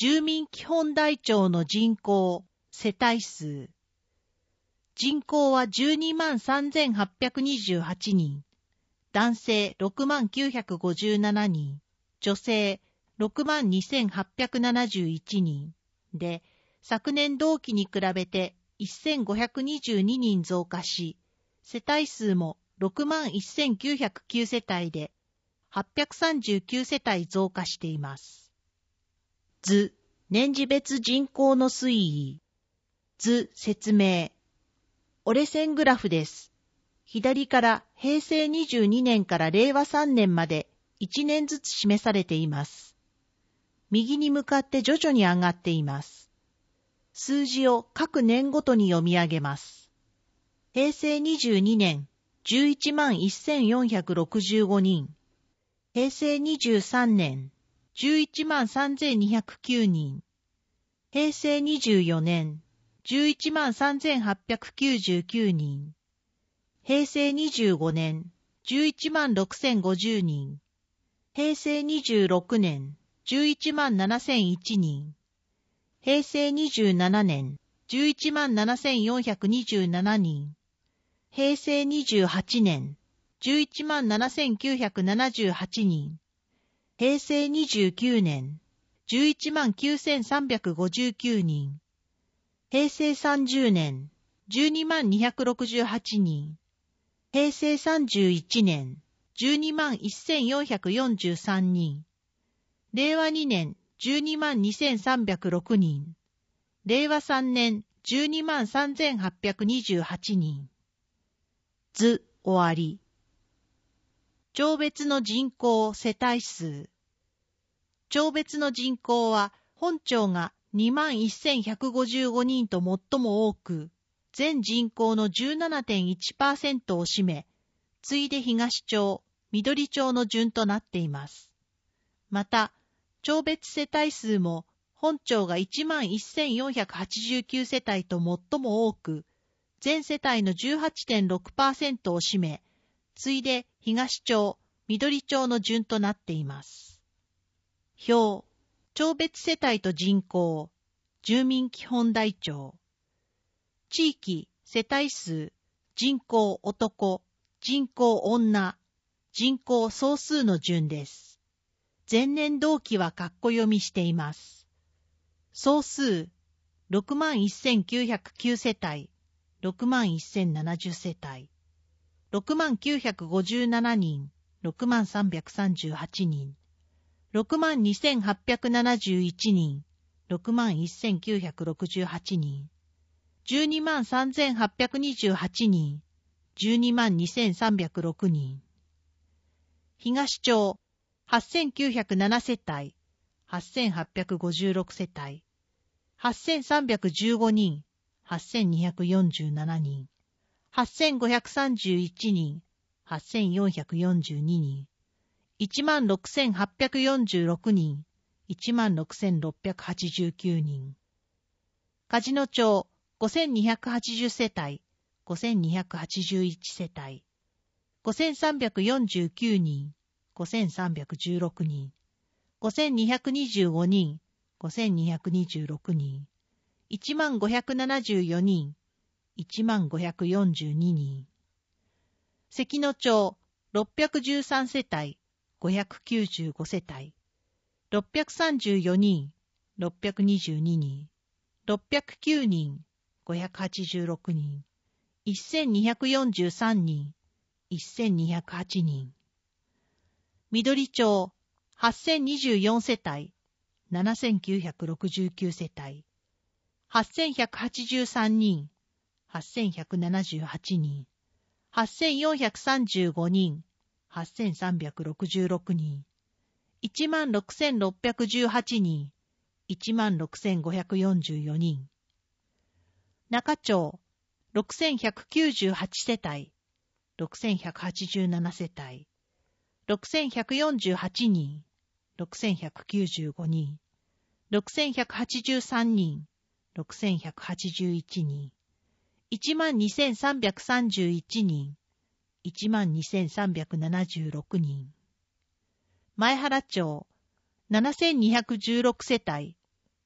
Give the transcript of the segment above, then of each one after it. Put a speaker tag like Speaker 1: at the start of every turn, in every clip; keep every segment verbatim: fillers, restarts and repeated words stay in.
Speaker 1: 住民基本台帳の人口、世帯数。人口は じゅうにまんさんぜんはっぴゃくにじゅうはちにん、男性ろくまんきゅうひゃくごじゅうななにん、女性ろくまんにせんはっぴゃくななじゅういちにんで、昨年同期に比べてせんごひゃくにじゅうににん増加し、世帯数もろくまんせんきゅうひゃくきゅう世帯ではっぴゃくさんじゅうきゅう世帯増加しています。図、年次別人口の推移。図、説明。折れ線グラフです。左からへいせいにじゅうにねんかられいわさんねんまでいちねんずつ示されています。右に向かって徐々に上がっています。数字を各年ごとに読み上げます。へいせいにじゅうにねん、じゅういちまんせんよんひゃくろくじゅうごにん。へいせいにじゅうさんねん、じゅういちまんさんぜんにひゃくきゅうにん。へいせいにじゅうよねん、じゅういちまんさんぜんはっぴゃくきゅうじゅうきゅうにん。へいせいにじゅうごねん、じゅういちまんろくせんごじゅうにん。へいせいにじゅうろくねん、じゅういちまんななせんいちにん。へいせいにじゅうななねん、じゅういちまんななせんよんひゃくにじゅうななにん。へいせいにじゅうはちねん、じゅういちまんななせんきゅうひゃくななじゅうはちにん。へいせいにじゅうきゅうねん、じゅういちまんきゅうせんさんびゃくごじゅうきゅうにん。へいせいさんじゅうねん、じゅうにまんにひゃくろくじゅうはちにん。へいせいさんじゅういちねん、じゅうにまんせんよんひゃくよんじゅうさんにん。れいわにねん、じゅうにまんにせんさんびゃくろくにん。れいわさんねん、じゅうにまんさんぜんはっぴゃくにじゅうはちにん。図、終わり。町別の人口、世帯数。町別の人口は、本町がにまんせんひゃくごじゅうごにんと最も多く、全人口の じゅうななてんいちパーセント を占め、次いで東町、緑町の順となっています。また、町別世帯数も、本町が いちまんせんよんひゃくはちじゅうきゅう世帯と最も多く、全世帯の じゅうはちてんろくパーセント を占め、次いで東町、緑町の順となっています。表、町別世帯と人口、住民基本台帳。地域、世帯数、人口男、人口女、人口総数の順です。前年同期は括弧読みしています。総数、ろくまんせんきゅうひゃくきゅう世帯、ろくまんせんななじゅう世帯、ろくまんきゅうひゃくごじゅうななにん、ろくまんさんびゃくさんじゅうはちにん、ろくまんにせんはっぴゃくななじゅういちにん、ろくまんせんきゅうひゃくろくじゅうはちにん、じゅうにまんさんぜんはっぴゃくにじゅうはちにん、じゅうにまんにせんさんびゃくろくにん。東町、はっせんきゅうひゃくなな世帯、はっせんはっぴゃくごじゅうろく世帯、はっせんさんびゃくじゅうごにん、はっせんにひゃくよんじゅうななにん、はっせんごひゃくさんじゅういちにん、はっせんよんひゃくよんじゅうににん、いちまんろくせんはっぴゃくよんじゅうろくにん、いちまんろくせんろっぴゃくはちじゅうきゅうにん。梶野町、ごせんにひゃくはちじゅう世帯、ごせんにひゃくはちじゅういち世帯、ごせんさんびゃくよんじゅうきゅうにん、ごせんさんびゃくじゅうろくにん、ごせんにひゃくにじゅうごにん、ごせんにひゃくにじゅうろくにん、いちまんごひゃくななじゅうよにん、いちまんごひゃくよんじゅうににん。関野町、ろっぴゃくじゅうさん世帯、ごひゃくきゅうじゅうご世帯、ろっぴゃくさんじゅうよにん、ろっぴゃくにじゅうににん、ろっぴゃくきゅうにん、ごひゃくはちじゅうろくにん、せんにひゃくよんじゅうさんにん、せんにひゃくはちにん。緑町、はっせんにじゅうよん世帯、ななせんきゅうひゃくろくじゅうきゅう世帯、はっせんひゃくはちじゅうさんにん、はっせんひゃくななじゅうはちにん、はっせんよんひゃくさんじゅうごにん、はっせんさんびゃくろくじゅうろくにん、いちまんろくせんろっぴゃくじゅうはちにん、いちまんろくせんごひゃくよんじゅうよにん。中町、ろくせんひゃくきゅうじゅうはち世帯、ろくせんひゃくはちじゅうなな世帯、ろくせんひゃくよんじゅうはちにん、ろくせんひゃくきゅうじゅうごにん、ろくせんひゃくはちじゅうさんにん、ろくせんひゃくはちじゅういちにん、いちまんにせんさんびゃくさんじゅういちにん、いちまんにせんさんびゃくななじゅうろくにん。前原町、ななせんにひゃくじゅうろく世帯、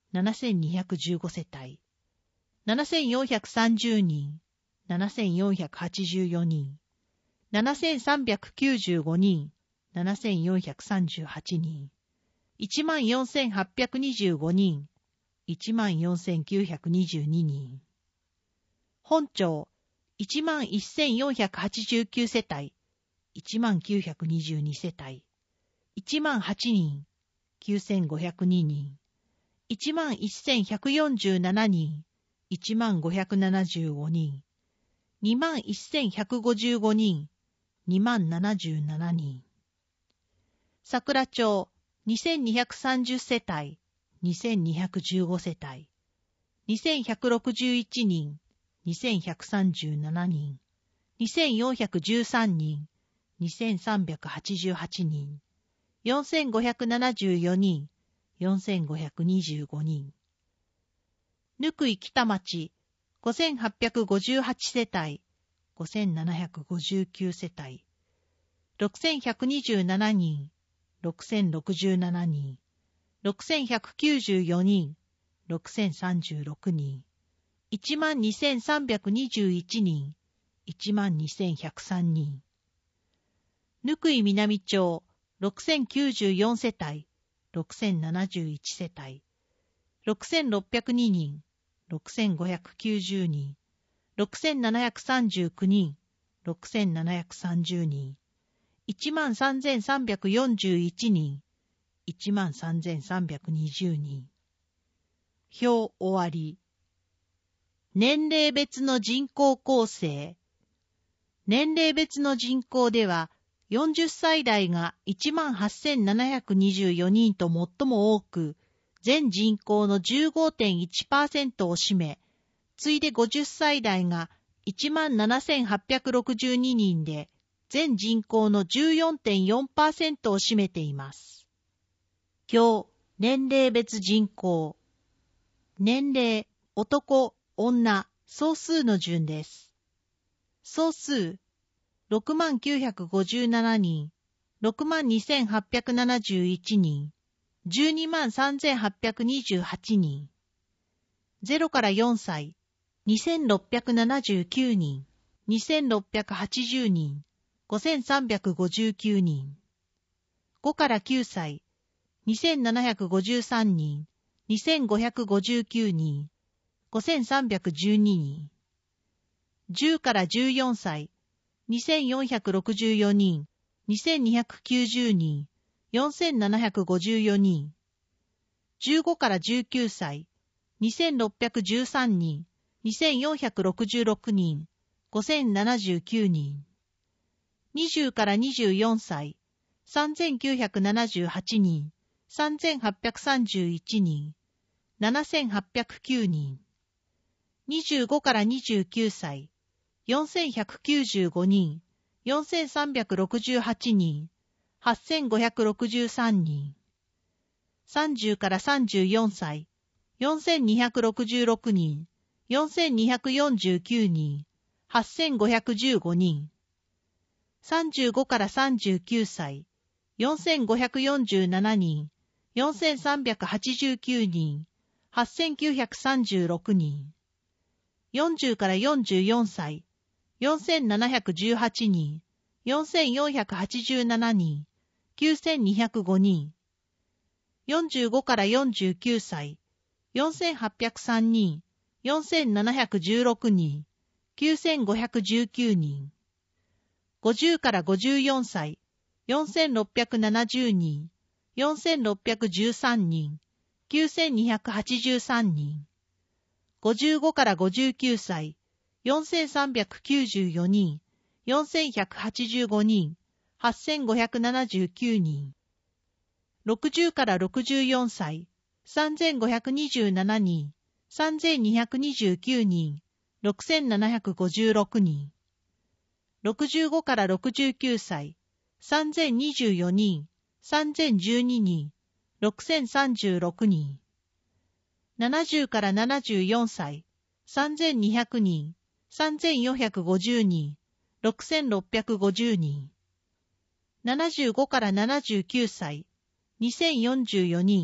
Speaker 1: ななせんにひゃくじゅうごせたい。ななせんよんひゃくさんじゅうにん、ななせんよんひゃくはちじゅうよにん、ななせんさんびゃくきゅうじゅうごにん、ななせんよんひゃくさんじゅうはちにん、いちまんよんせんはっぴゃくにじゅうごにん、いちまんよんせんきゅうひゃくにじゅうににん。本町、いちまんせんよんひゃくはちじゅうきゅうせたい、いちまんきゅうひゃくにじゅうにせたい、いちまんはちにん、きゅうせんごひゃくににん、いちまんせんひゃくよんじゅうななにん、いちまんごひゃくななじゅうごにん、にまんせんひゃくごじゅうごにん、にまんななじゅうななにん。桜町、にせんにひゃくさんじゅうせたい、にせんにひゃくじゅうごせたい、にせんひゃくろくじゅういちにん、にせんひゃくさんじゅうななにん、にせんよんひゃくじゅうさんにん、にせんさんびゃくはちじゅうはちにん、よんせんごひゃくななじゅうよにん、よんせんごひゃくにじゅうごにん。ぬくい北町、ごせんはっぴゃくごじゅうはちせたい、ごせんななひゃくごじゅうきゅうせたい、ろくせんひゃくにじゅうななにん、ろくせんろくじゅうななにん、ろくせんひゃくきゅうじゅうよにん、ろくせんさんじゅうろくにん、いちまんにせんさんびゃくにじゅういちにん、いちまんにせんひゃくさんにん。ぬくい南町、ろくせんきゅうじゅうよんせたい、ろくせんななじゅういちせたい、ろくせんろっぴゃくににん、ろくせんごひゃくきゅうじゅうにん、ろくせんななひゃくさんじゅうきゅうにん、ろくせんななひゃくさんじゅうにん、いちまんさんぜんさんびゃくよんじゅういちにん、いちまんさんぜんさんびゃくにじゅうにん。表終わり。年齢別の人口構成。年齢別の人口では、よんじゅっさい代が いちまんはっせんななひゃくにじゅうよにんと最も多く、全人口の じゅうごてんいちパーセント を占め、次いでごじゅっさい代が いちまんななせんはっぴゃくろくじゅうににんで、全人口の じゅうよんてんよんパーセント を占めています。表、年齢別人口。年齢、男、女、総数の順です。総数、ろくまんきゅうひゃくごじゅうななにん、ろくまんにせんはっぴゃくななじゅういちにん、じゅうにまんさんぜんはっぴゃくにじゅうはちにん。ゼロからよんさい、にせんろっぴゃくななじゅうきゅうにん、にせんろっぴゃくはちじゅうにん、ごせんさんびゃくごじゅうきゅうにん。ごからきゅうさい、にせんななひゃくごじゅうさんにん、にせんごひゃくごじゅうきゅうにん、ごせんさんびゃくじゅうににん。じゅうからじゅうよんさい、にせんよんひゃくろくじゅうよにん、にせんにひゃくきゅうじゅうにん、よんせんななひゃくごじゅうよにん。じゅうごからじゅうきゅうさい、にせんろっぴゃくじゅうさんにん、にせんよんひゃくろくじゅうろくにん、ごせんななじゅうきゅうにん。にじゅうからにじゅうよんさい、さんぜんきゅうひゃくななじゅうはちにん、さんぜんはっぴゃくさんじゅういちにん、ななせんはっぴゃくきゅうにん。にじゅうごからにじゅうきゅうさい、よんせんひゃくきゅうじゅうごにん、よんせんさんびゃくろくじゅうはちにん、はっせんごひゃくろくじゅうさんにん。さんじゅうからさんじゅうよんさい、よんせんにひゃくろくじゅうろくにん、よんせんにひゃくよんじゅうきゅうにん、はっせんごひゃくじゅうごにん。さんじゅうごからさんじゅうきゅうさい、よんせんごひゃくよんじゅうななにん、よんせんさんびゃくはちじゅうきゅうにん、はっせんきゅうひゃくさんじゅうろくにん。よんじゅうからよんじゅうよんさい、よんせんななひゃくじゅうはちにん、よんせんよんひゃくはちじゅうななにん、きゅうせんにひゃくごにん。よんじゅうごからよんじゅうきゅうさい、よんせんはっぴゃくさんにん、よんせんななひゃくじゅうろくにん、きゅうせんごひゃくじゅうきゅうにん。ごじゅうからごじゅうよんさい、よんせんろっぴゃくななじゅうにん、よんせんろっぴゃくじゅうさんにん、きゅうせんにひゃくはちじゅうさんにん。ごじゅうごからごじゅうきゅうさい、よんせんさんびゃくきゅうじゅうよにん、よんせんひゃくはちじゅうごにん、はっせんごひゃくななじゅうきゅうにん。ろくじゅうからろくじゅうよんさい、さんぜんごひゃくにじゅうななにん、さんぜんにひゃくにじゅうきゅうにん、ろくせんななひゃくごじゅうろくにん。ろくじゅうごからろくじゅうきゅうさい、さんぜんにじゅうよにん、さんぜんじゅうににん、ろくせんさんじゅうろくにん。ななじゅうからななじゅうよんさい、さんぜんにひゃくにん、さんぜんよんひゃくごじゅうにん、ろくせんろっぴゃくごじゅうにん。ななじゅうごからななじゅうきゅうさい、にせんよんじゅうよにん、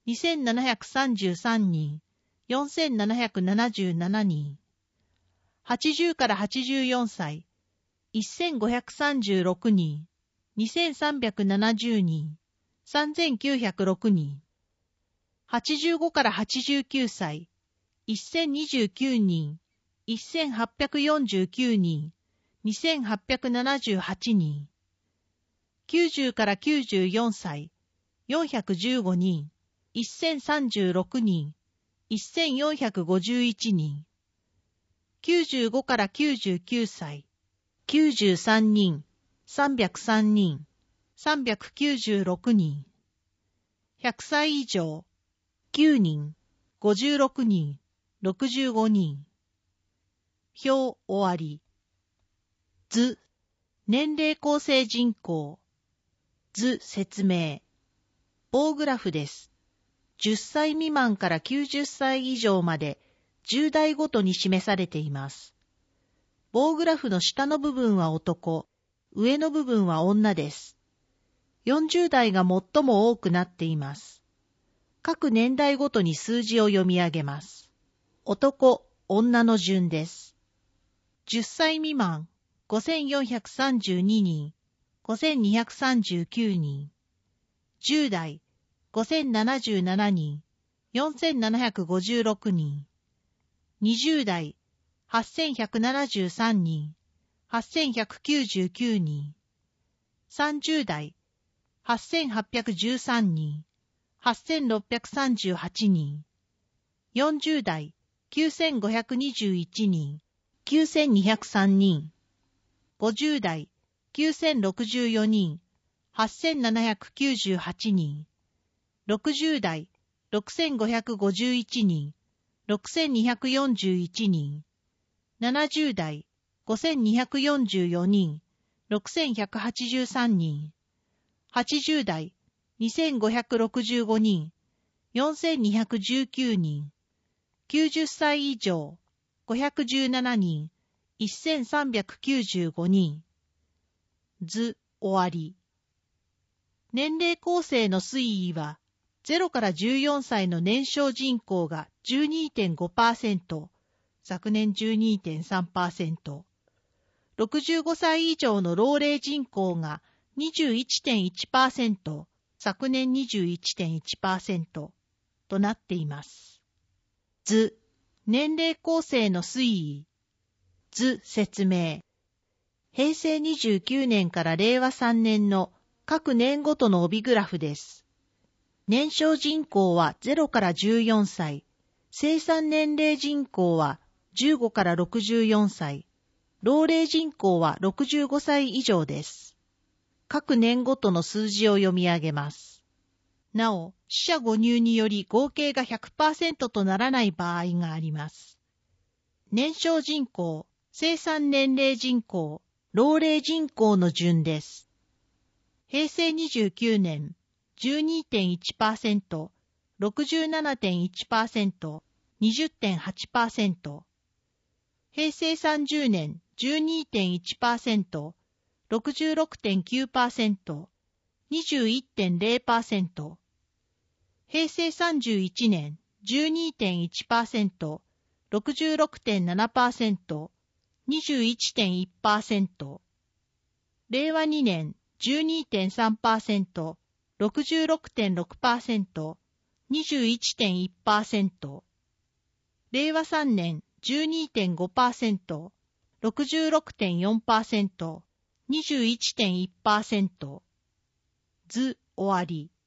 Speaker 1: にせんななひゃくさんじゅうさんにん、よんせんななひゃくななじゅうななにん。はちじゅうからはちじゅうよんさい、せんごひゃくさんじゅうろくにん、にせんさんびゃくななじゅうにん、さんぜんきゅうひゃくろくにん。はちじゅうごからはちじゅうきゅうさい、せんにじゅうきゅうにん、せんはっぴゃくよんじゅうきゅうにん、にせんはっぴゃくななじゅうはちにん。きゅうじゅうからきゅうじゅうよんさい、よんひゃくじゅうごにん、せんさんじゅうろくにん、せんよんひゃくごじゅういちにん。きゅうじゅうごからきゅうじゅうきゅうさい、きゅうじゅうさんにん、さんびゃくさんにん、さんびゃくきゅうじゅうろくにん。ひゃくさい以上、きゅうにん、ごじゅうろくにん、ろくじゅうごにん。表終わり。図、年齢構成人口。図説明。棒グラフです。じゅっさい未満からきゅうじゅっさい以上までじゅう代ごとに示されています。棒グラフの下の部分は男、上の部分は女です。よんじゅう代が最も多くなっています。各年代ごとに数字を読み上げます。男、女の順です。じゅっさい未満、ごせんよんひゃくさんじゅうににん、ごせんにひゃくさんじゅうきゅうにん。じゅう代、ごせんななじゅうななにん、よんせんななひゃくごじゅうろくにん。にじゅう代、はっせんひゃくななじゅうさんにん、はっせんひゃくきゅうじゅうきゅうにん。さんじゅう代、はっせんはっぴゃくじゅうさんにん、はっせんろっぴゃくさんじゅうはちにん。よんじゅう代、きゅうせんごひゃくにじゅういちにん、きゅうせんにひゃくさんにん。ごじゅう代、きゅうせんろくじゅうよにん、はっせんななひゃくきゅうじゅうはちにん。ろくじゅう代、ろくせんごひゃくごじゅういちにん、ろくせんにひゃくよんじゅういちにん。ななじゅう代、ごせんにひゃくよんじゅうよにん、ろくせんひゃくはちじゅうさんにん。はちじゅう代、にせんごひゃくろくじゅうごにん、よんせんにひゃくじゅうきゅうにん。きゅうじゅっさい以上、ごひゃくじゅうななにん、せんさんびゃくきゅうじゅうごにん。図終わり。年齢構成の推移は、ゼロからじゅうよんさいの年少人口が じゅうにてんごパーセント、昨年 じゅうにてんさんパーセント、ろくじゅうごさい以上の老齢人口が にじゅういちてんいちパーセント、昨年 にじゅういちてんいちパーセント となっています。図、年齢構成の推移。図説明。へいせいにじゅうきゅうねんかられいわさんねんの各年ごとの帯グラフです。年少人口はゼロからじゅうよんさい、生産年齢人口はじゅうごからろくじゅうよんさい、老齢人口はろくじゅうごさい以上です。各年ごとの数字を読み上げます。なお、四捨五入により合計が ひゃくパーセント とならない場合があります。年少人口、生産年齢人口、老齢人口の順です。へいせいにじゅうきゅうねん、じゅうにてんいちパーセント、ろくじゅうななてんいちパーセント、にじゅってんはちパーセント。へいせいさんじゅうねん、じゅうにてんいちパーセント、ろくじゅうろくてんきゅうパーセント、にじゅういってんれいパーセント。へいせいさんじゅういちねん、じゅうにてんいちパーセント、ろくじゅうろくてんななパーセント、にじゅういってんいちパーセント。れいわにねん、じゅうにてんさんパーセント、ろくじゅうろくてんろくパーセント、にじゅういってんいちパーセント。れいわさんねん、じゅうにてんごパーセント、ろくじゅうろくてんよんパーセント、にじゅういってんいちパーセント。図終わり。